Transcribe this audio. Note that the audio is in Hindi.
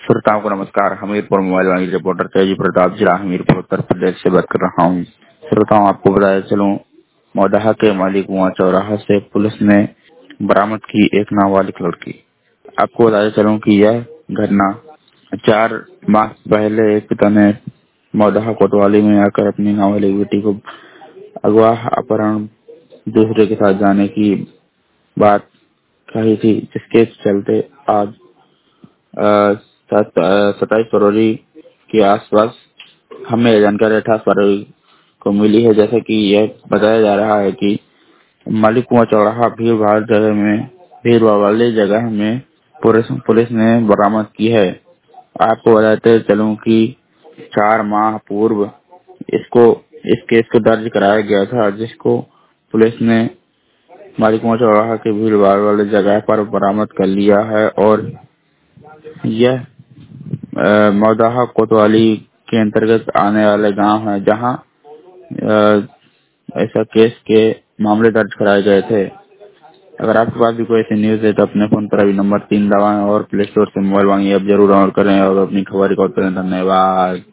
श्रोताओं को नमस्कार। हमीरपुर मोबाइल वाणी रिपोर्टर तेजी प्रताप, जिला हमीरपुर, उत्तर प्रदेश से बात कर रहा हूँ। श्रोताओं, आपको बताया चलूं, मौदाहा के माली कुआं चौराहा से पुलिस ने बरामद की एक नाबालिग लड़की। आपको बताया चलूं कि यह घटना 4 माह पहले एक पिता ने मौदाहा कोतवाली में आकर अपनी नाबालिग बेटी को अगवा, अपहरण, दूसरे के साथ जाने की बात कही थी, जिसके चलते आज 27 फरवरी के आसपास हमें जानकारी 28 फरवरी को मिली है। जैसे कि यह बताया जा रहा है कि माली कुआं चौराहा भीड़ वाली जगह में पुलिस ने बरामद की है। आपको बताते चलूं कि 4 माह पूर्व इस केस को दर्ज कराया गया था, जिसको पुलिस ने माली कुआं चौराहा के भीड़ वाली जगह पर बरामद कर लिया है। और यह मौदाहा कोतवाली के अंतर्गत आने वाले गांव है, जहां ऐसा केस के मामले दर्ज कराए गए थे। अगर आपके पास भी कोई ऐसी न्यूज है तो अपने फोन पर अभी नंबर 3 दबाएं और प्ले स्टोर से मोबाइल वाणी ऐप जरूर डाउनलोड करें और अपनी खबर रिकॉर्ड करें। धन्यवाद।